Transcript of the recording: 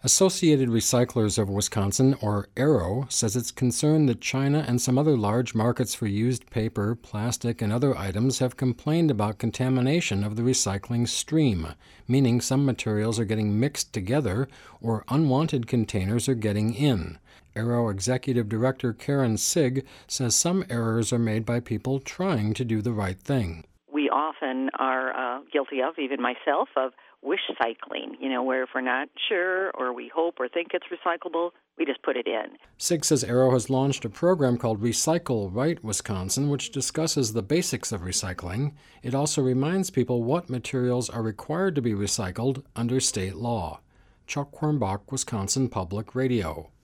Associated Recyclers of Wisconsin, or ARROW, says it's concerned that China and some other large markets for used paper, plastic, and other items have complained about contamination of the recycling stream, meaning some materials are getting mixed together or unwanted containers are getting in. ARROW Executive Director Karen Sigg says some errors are made by people trying to do the right thing. We often are guilty of, even myself, of wish cycling, where if we're not sure or we hope or think it's recyclable, we just put it in. Sigg says ARROW has launched a program called Recycle Right Wisconsin, which discusses the basics of recycling. It also reminds people what materials are required to be recycled under state law. Chuck Quirmbach, Wisconsin Public Radio.